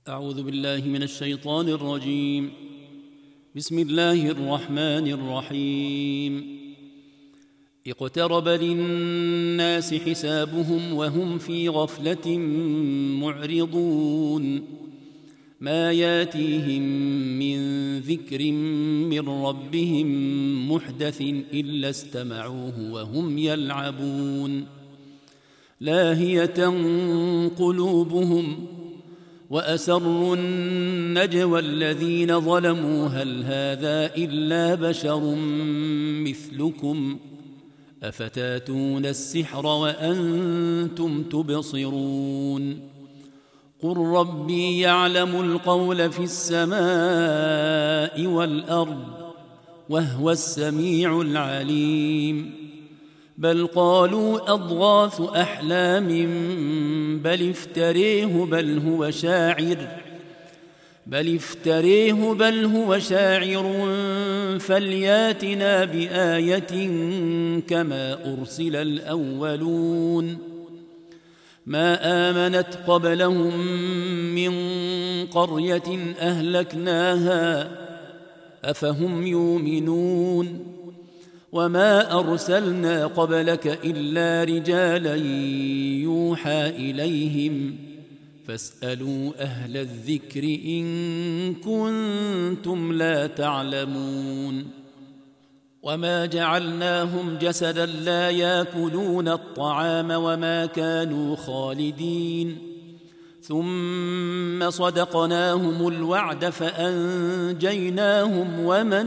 أعوذ بالله من الشيطان الرجيم. بسم الله الرحمن الرحيم. اقترب للناس حسابهم وهم في غفلة معرضون. ما ياتيهم من ذكر من ربهم محدث إلا استمعوه وهم يلعبون. لاهية قلوبهم وأسروا النجوى الذين ظلموا هل هذا إلا بشر مثلكم أفتاتون السحر وأنتم تبصرون. قل ربي يعلم القول في السماء والأرض وهو السميع العليم. بل قالوا أضغاث أحلام بل افتريه بل هو شاعر فلياتنا بآية كما أرسل الأولون. ما آمنت قبلهم من قرية أهلكناها أفهم يؤمنون. وما أرسلنا قبلك إلا رجالا يوحى إليهم فاسألوا أهل الذكر إن كنتم لا تعلمون. وما جعلناهم جسدا لا يأكلون الطعام وما كانوا خالدين. ثم صدقناهم الوعد فأنجيناهم ومن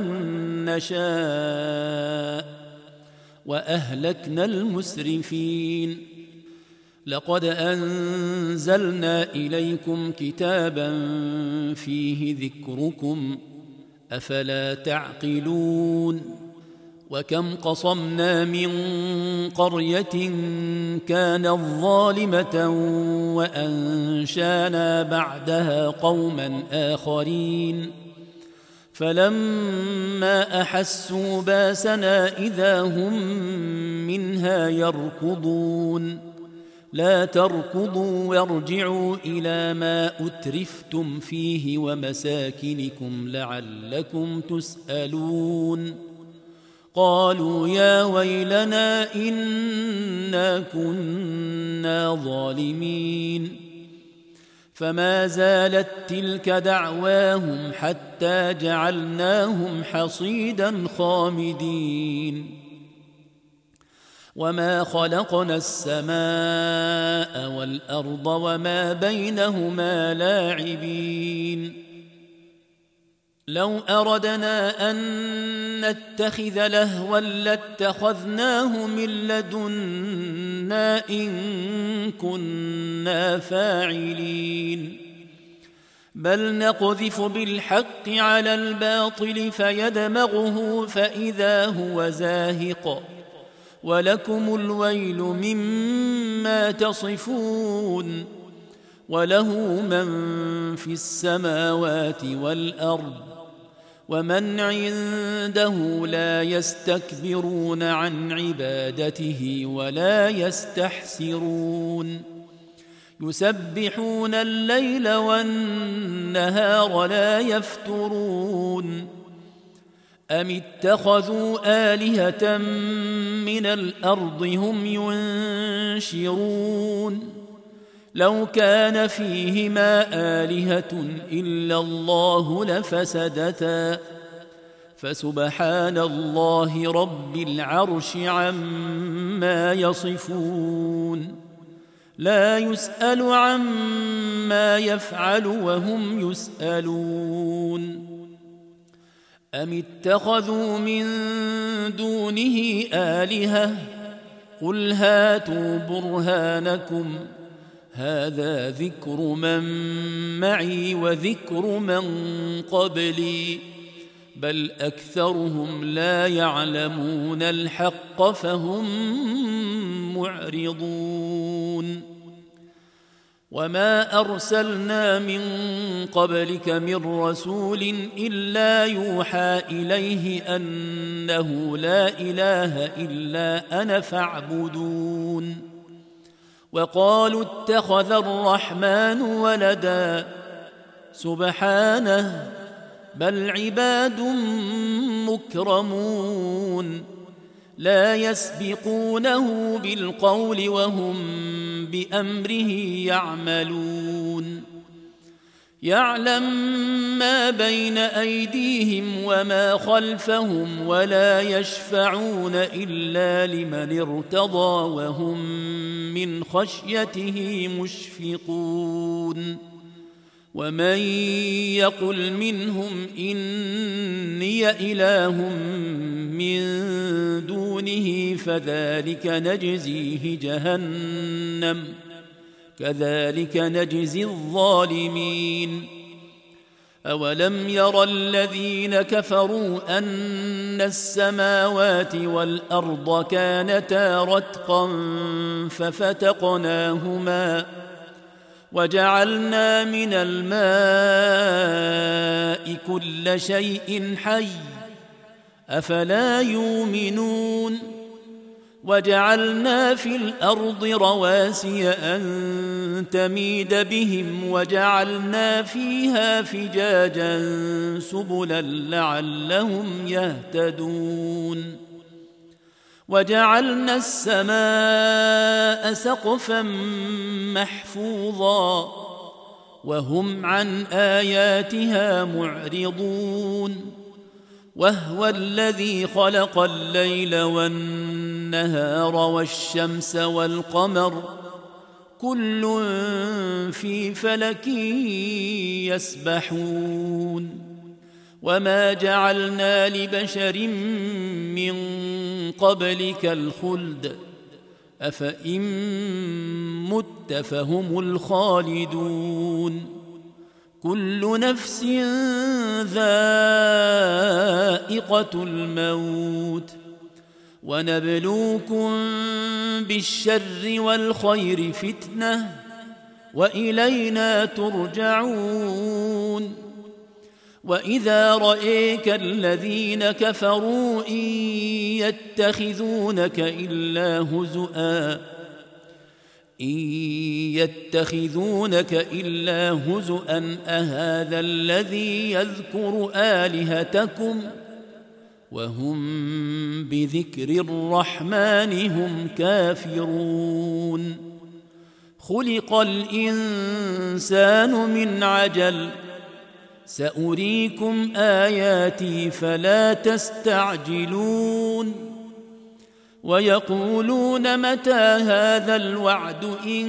نشاء وأهلكنا المسرفين. لقد أنزلنا إليكم كتابا فيه ذكركم أفلا تعقلون. وكم قصمنا من قرية كانت ظالمة وأنشانا بعدها قوما آخرين فلما أحسوا باسنا إذا هم منها يركضون. لا تركضوا وارجعوا إلى ما أترفتم فيه ومساكنكم لعلكم تسألون. قالوا يا ويلنا إنا كنا ظالمين. فما زالت تلك دعواهم حتى جعلناهم حصيدا خامدين. وما خلقنا السماء والأرض وما بينهما لاعبين. لو أردنا أن نتخذ لهوا لاتخذناه من لدنا إن كنا فاعلين. بل نقذف بالحق على الباطل فيدمغه فإذا هو زاهق ولكم الويل مما تصفون. وله من في السماوات والأرض ومن عنده لا يستكبرون عن عبادته ولا يستحسرون. يسبحون الليل والنهار لا يفترون. أم اتخذوا آلهة من الأرض هم ينشرون. لو كان فيهما آلهة إلا الله لفسدتا فسبحان الله رب العرش عما يصفون. لا يسأل عما يفعل وهم يسألون. أم اتخذوا من دونه آلهة قل هاتوا برهانكم هذا ذكر من معي وذكر من قبلي بل أكثرهم لا يعلمون الحق فهم معرضون. وما أرسلنا من قبلك من رسول إلا يوحى إليه أنه لا إله إلا أنا فاعبدون. وقالوا اتخذ الرحمن ولدا سبحانه بل عباد مكرمون لا يسبقونه بالقول وهم بأمره يعملون يعلم ما بين أيديهم وما خلفهم ولا يشفعون إلا لمن ارتضى وهم من خشيته مشفقون ومن يقل منهم إني إله من دونه فذلك نجزيه جهنم كذلك نجزي الظالمين أولم ير الذين كفروا أن السماوات والأرض كانتا رتقا ففتقناهما وجعلنا من الماء كل شيء حي أفلا يؤمنون وجعلنا في الأرض رواسي أن تميد بهم وجعلنا فيها فجاجا سبلا لعلهم يهتدون وجعلنا السماء سقفا محفوظا وهم عن آياتها معرضون وهو الذي خلق الليل والنهار والشمس والقمر كل في فلك يسبحون وما جعلنا لبشر من قبلك الخلد أفإن مت فهم الخالدون كل نفس ذائقة الموت ونبلوكم بالشر والخير فتنة وإلينا ترجعون وإذا رأيك الذين كفروا إن يتخذونك إلا هزؤا أهذا الذي يذكر آلهتكم وهم بذكر الرحمن هم كافرون خلق الإنسان من عجل سأريكم آياتي فلا تستعجلون ويقولون متى هذا الوعد إن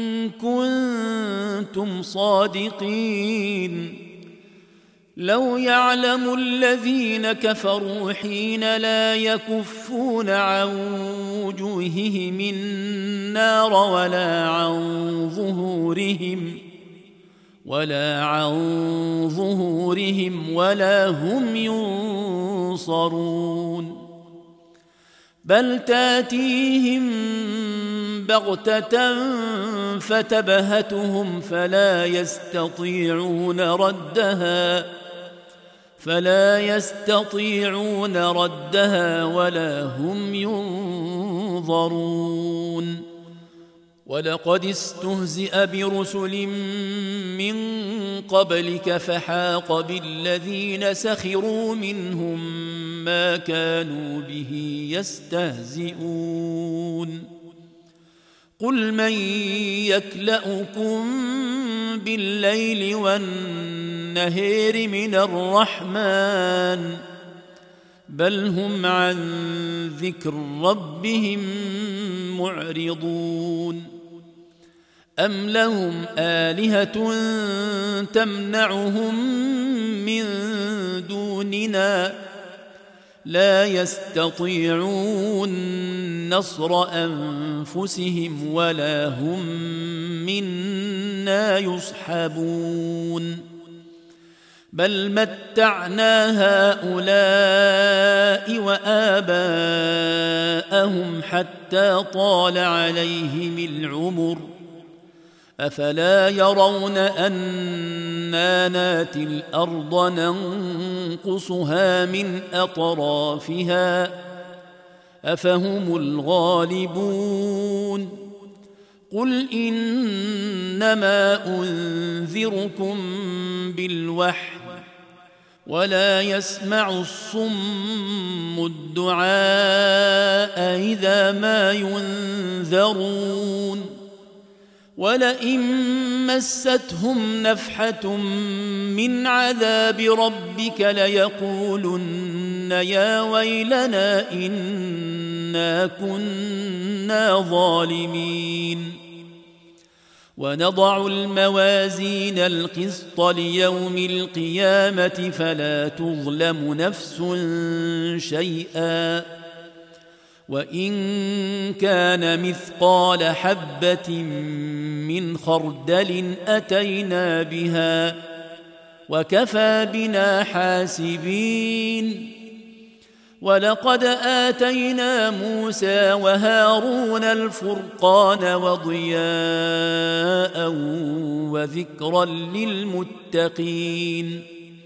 كنتم صادقين لو يعلم الذين كفروا حين لا يكفون عن وجوههم النار ولا عن ظهورهم ولا هم ينصرون بل تاتيهم بغتة فتبهتهم فلا يستطيعون ردها ولا هم ينظرون ولقد استهزئ برسل من قبلك فحاق بالذين سخروا منهم ما كانوا به يستهزئون قل من يكلؤكم بالليل والنهار من الرحمن بل هم عن ذكر ربهم معرضون أم لهم آلهة تمنعهم من دوننا لا يستطيعون نصر أنفسهم ولا هم منا يصحبون بل متعنا هؤلاء وآباءهم حتى طال عليهم العمر أفلا يرون أنا ناتي الأرض ننقصها من أطرافها أفهم الغالبون قل إنما أنذركم بالوحي ولا يسمع الصم الدعاء إذا ما ينذرون ولئن مستهم نفحة من عذاب ربك ليقولن يا ويلنا إنا كنا ظالمين ونضع الموازين القسط ليوم القيامة فلا تظلم نفس شيئا وإن كان مثقال حبة من خردل أتينا بها وكفى بنا حاسبين ولقد آتينا موسى وهارون الفرقان وضياء وذكرا للمتقين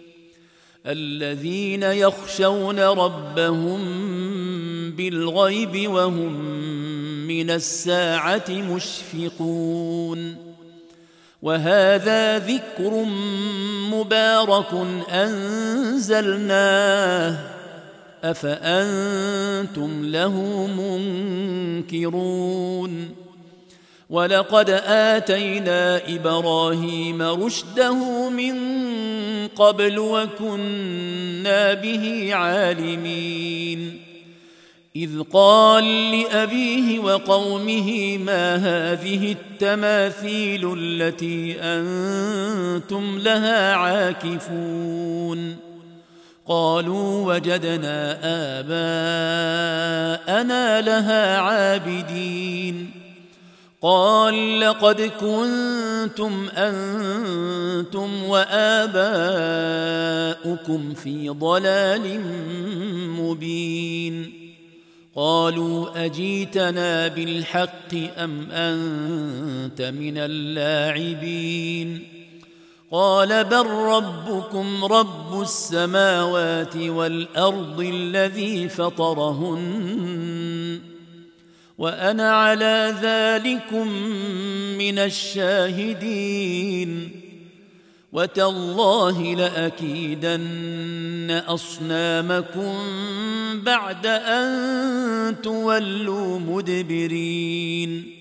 الذين يخشون ربهم بالغيب وهم من الساعة مشفقون وهذا ذكر مبارك أنزلناه أفأنتم له منكرون ولقد آتينا إبراهيم رشده من قبل وكنا به عالمين إذ قال لأبيه وقومه ما هذه التماثيل التي أنتم لها عاكفون قالوا وجدنا آباءنا لها عابدين قال لقد كنتم أنتم وآباؤكم في ضلال مبين قالوا أجيتنا بالحق أم أنت من اللاعبين قال بل ربكم رب السماوات والأرض الذي فطرهن وأنا على ذلكم من الشاهدين وتالله لأكيدن أصنامكم بعد أن تولوا مدبرين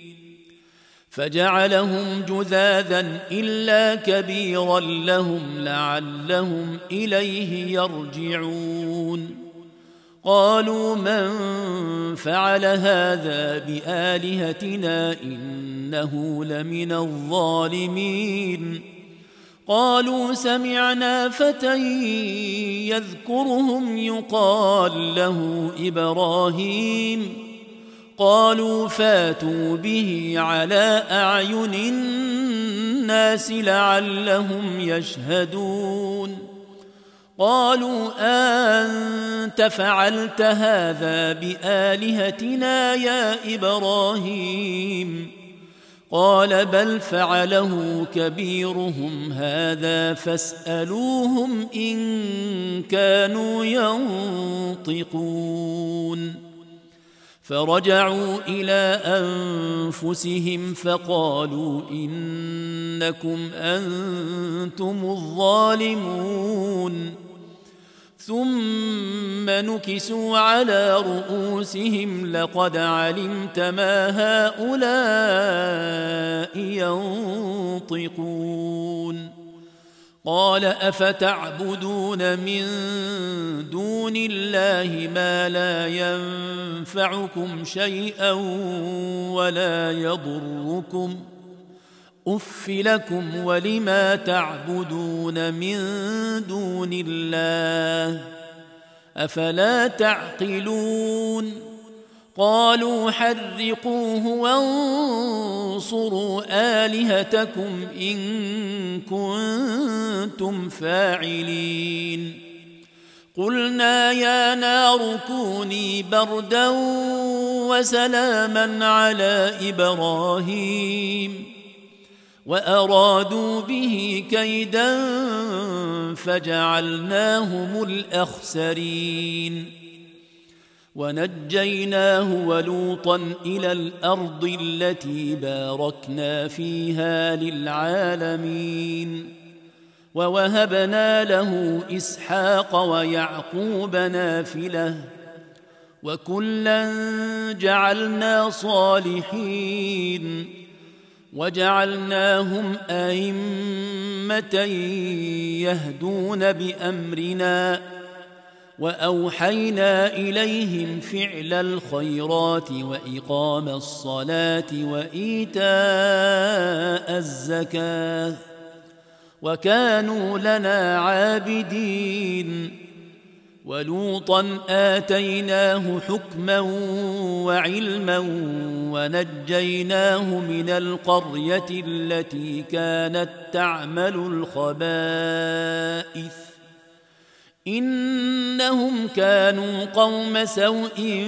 فجعلهم جذاذا إلا كبيرا لهم لعلهم إليه يرجعون قالوا من فعل هذا بآلهتنا إنه لمن الظالمين قالوا سمعنا فتى يذكرهم يقال له إبراهيم قالوا فاتوا به على أعين الناس لعلهم يشهدون قالوا أنت فعلت هذا بآلهتنا يا إبراهيم قال بل فعله كبيرهم هذا فاسألوهم إن كانوا ينطقون فرجعوا إلى أنفسهم فقالوا إنكم أنتم الظالمون ثم نكسوا على رؤوسهم لقد علمت ما هؤلاء ينطقون قال أفتعبدون من دون الله ما لا ينفعكم شيئا ولا يضركم أف لكم ولما تعبدون من دون الله أفلا تعقلون قالوا حرقوه وانصروا آلهتكم إن كنتم فاعلين قلنا يا نار كوني بردا وسلاما على إبراهيم وأرادوا به كيدا فجعلناهم الأخسرين ونجيناه ولوطا إلى الأرض التي باركنا فيها للعالمين ووهبنا له إسحاق ويعقوب نافلة وكلا جعلنا صالحين وجعلناهم أئمة يهدون بأمرنا وأوحينا إليهم فعل الخيرات وإقام الصلاة وإيتاء الزكاة وكانوا لنا عابدين ولوطا آتيناه حكما وعلما ونجيناه من القرية التي كانت تعمل الخبائث إنهم كانوا قوم سوء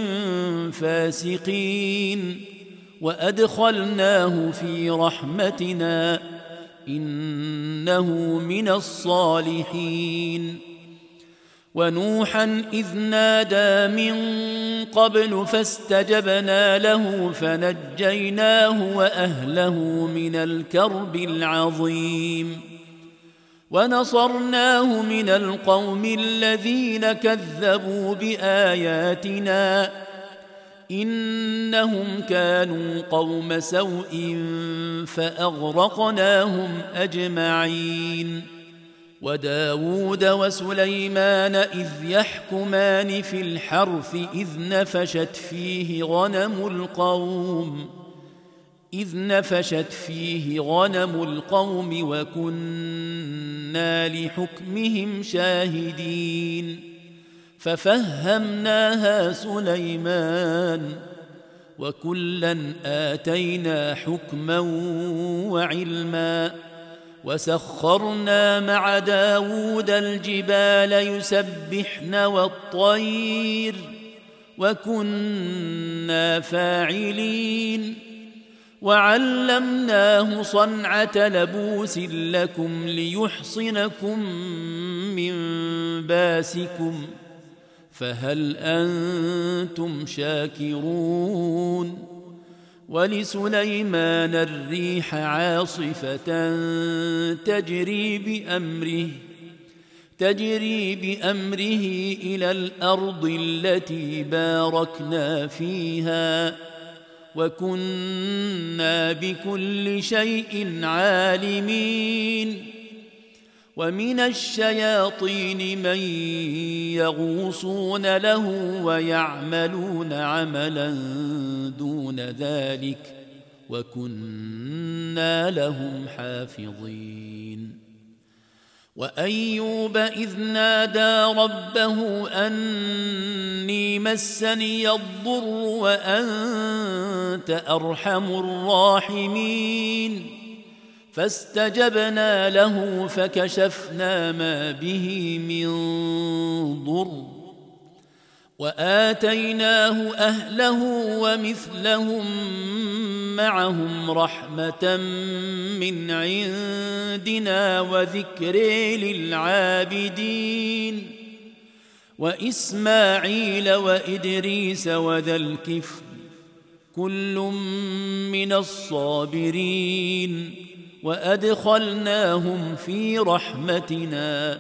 فاسقين وأدخلناه في رحمتنا إنه من الصالحين ونوحا إذ نادى من قبل فاستجبنا له فنجيناه وأهله من الكرب العظيم ونصرناه من القوم الذين كذبوا بآياتنا إنهم كانوا قوم سوء فأغرقناهم أجمعين وداود وسليمان إذ يحكمان في الحرث إذ نفشت فيه غنم القوم وكنا لحكمهم شاهدين ففهمناها سليمان وكلا آتينا حكما وعلما وسخرنا مع داود الجبال يسبحن والطير وكنا فاعلين وعلمناه صنعة لبوس لكم ليحصنكم من باسكم فهل أنتم شاكرون ولسليمان الريح عاصفة تجري بأمره إلى الأرض التي باركنا فيها وكنا بكل شيء عالمين ومن الشياطين من يغوصون له ويعملون عملا دون ذلك وكنا لهم حافظين وأيوب إذ نادى ربه أني مسني الضر وأنت أرحم الراحمين فاستجبنا له فكشفنا ما به من ضر وآتيناه أهله ومثلهم معهم رحمة من عندنا وذكر للعابدين وإسماعيل وإدريس وذا الكفل كل من الصابرين وأدخلناهم في رحمتنا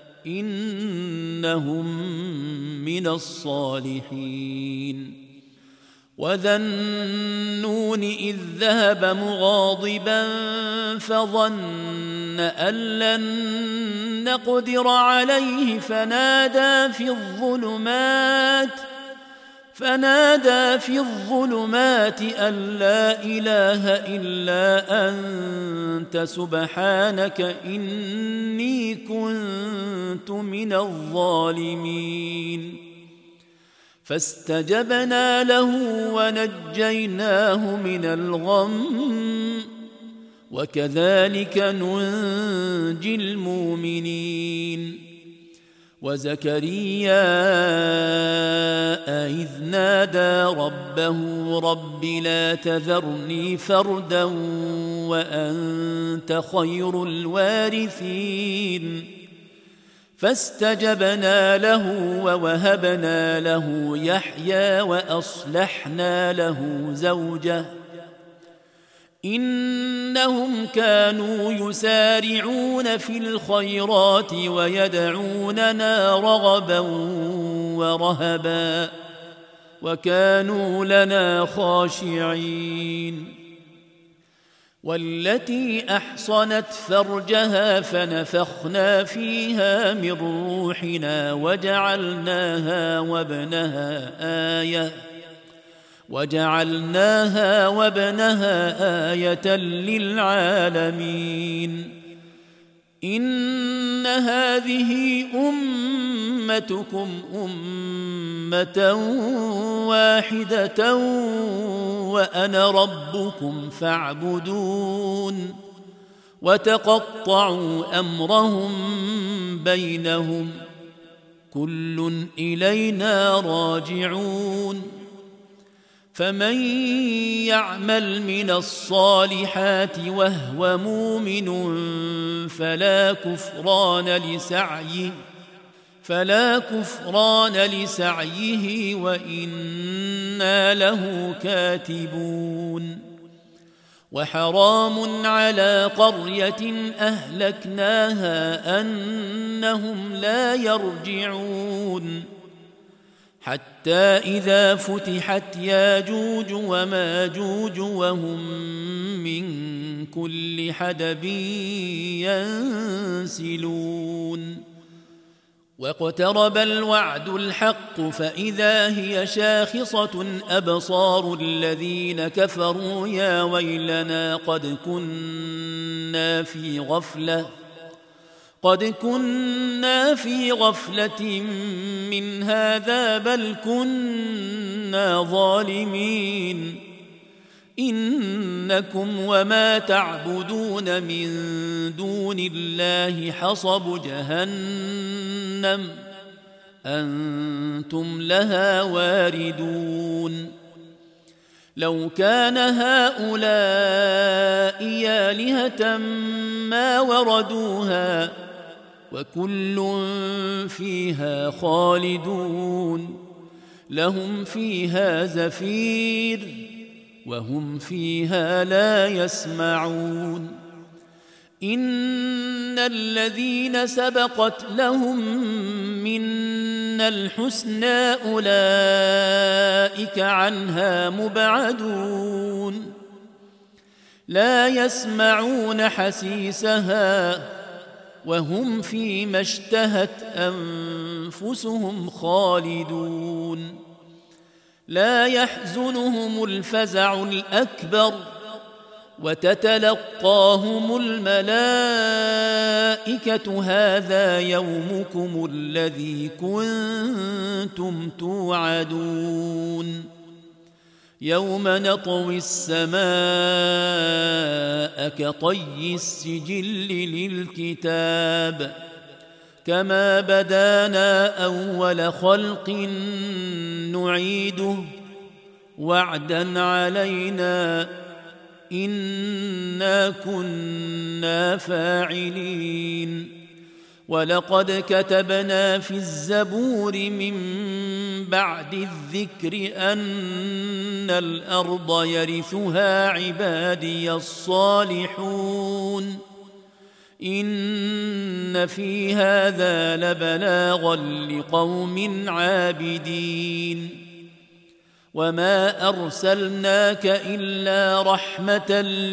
إنهم من الصالحين وذا النون إذ ذهب مغاضبا فظن أن لن نقدر عليه فنادى في الظلمات أن لا إله إلا أنت سبحانك إني كنت من الظالمين فاستجبنا له ونجيناه من الغم وكذلك ننجي المؤمنين وزكريا إذ نادى ربه رب لا تذرني فردا وأنت خير الوارثين فاستجبنا له ووهبنا له يحيى وأصلحنا له زوجه إنهم كانوا يسارعون في الخيرات ويدعوننا رغبا ورهبا وكانوا لنا خاشعين. والتي أحصنت فرجها فنفخنا فيها من روحنا وجعلناها وابنها آية للعالمين. إن هذه أمتكم أمة واحدة وأنا ربكم فاعبدون. وتقطعوا أمرهم بينهم كل إلينا راجعون. فمن يعمل من الصالحات وهو مؤمن فلا كفران لسعيه وإنا له كاتبون. وحرام على قرية أهلكناها أنهم لا يرجعون حتى إذا فتحت ياجوج وماجوج وهم من كل حدب ينسلون. واقترب الوعد الحق فإذا هي شاخصة أبصار الذين كفروا يا ويلنا قد كنا في غفلة من هذا بل كنا ظالمين. إنكم وما تعبدون من دون الله حصب جهنم أنتم لها واردون. لو كان هؤلاء آلهة ما وردوها وكل فيها خالدون. لهم فيها زفير وهم فيها لا يسمعون. إن الذين سبقت لهم منا الحسنى أولئك عنها مبعدون. لا يسمعون حسيسها وهم فيما اشتهت أنفسهم خالدون. لا يحزنهم الفزع الأكبر وتتلقاهم الملائكة هذا يومكم الذي كنتم توعدون. يوم نطوي السماء كطي السجل للكتاب كما بدانا أول خلق نعيده وعدا علينا إنا كنا فاعلين. ولقد كتبنا في الزبور من بعد الذكر أن الأرض يرثها عبادي الصالحون إن في هذا لبلاغا لقوم عابدين. وما أرسلناك إلا رحمة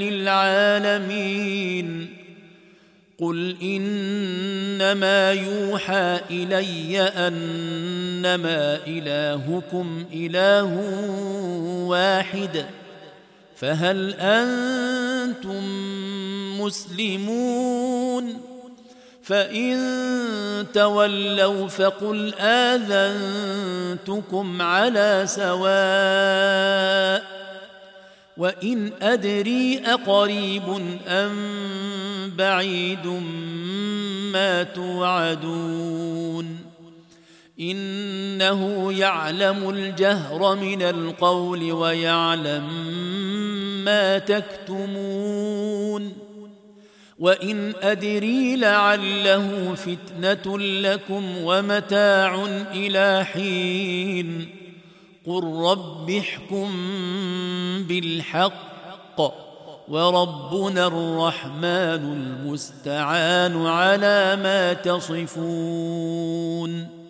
للعالمين. قل إنما يوحى إلي أنما إلهكم إله واحد فهل أنتم مسلمون؟ فإن تولوا فقل آذنتكم على سواء وإن أدري أقريب أم بعيد ما توعدون. إنه يعلم الجهر من القول ويعلم ما تكتمون. وإن أدري لعله فتنة لكم ومتاع إلى حين قل رب احكم بالحق وربنا الرحمن المستعان على ما تصفون.